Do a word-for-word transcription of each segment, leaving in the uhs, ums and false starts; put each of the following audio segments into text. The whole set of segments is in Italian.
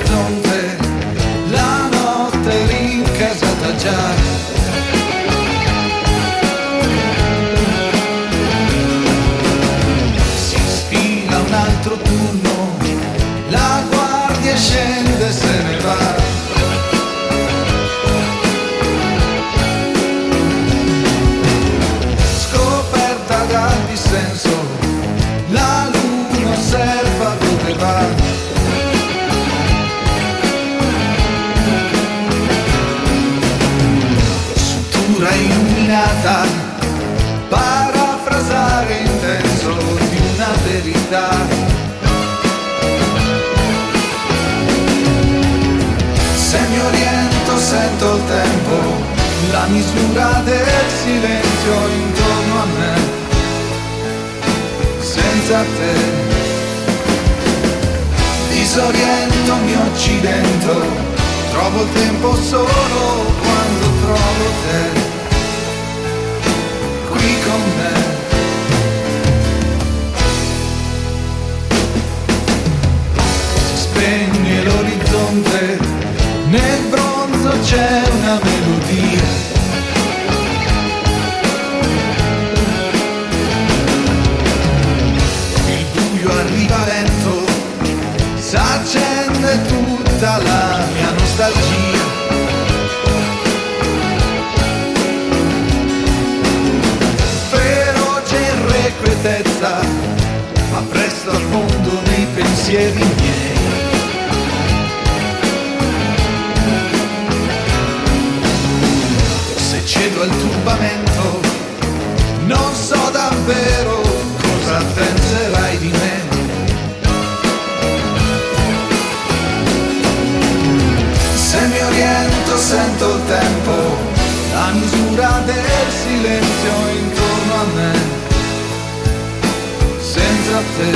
all'orizzonte, la notte rincasata già. Un altro turno, la guardia scende e se ne va. Scoperta dal dissenso, la luna osserva dove va. Struttura illuminata, parafrasare intenso di una verità. Se mi oriento sento il tempo, la misura del silenzio intorno a me. Senza te disoriento, mi occidento, trovo il tempo solo quando trovo te qui con me. Spegne l'orizzonte, nel bronzo c'è una melodia. Il buio arriva lento, s'accende tutta la mia nostalgia. Feroce irrequietezza, ma presto al fondo nei pensieri miei. Cedo al turbamento, non so davvero cosa penserai di me. Se mi oriento sento il tempo, la misura del silenzio intorno a me. Senza te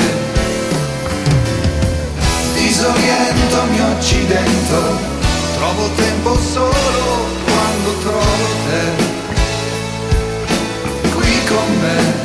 disoriento, mi occidento, trovo tempo solo quando trovo te qui con me.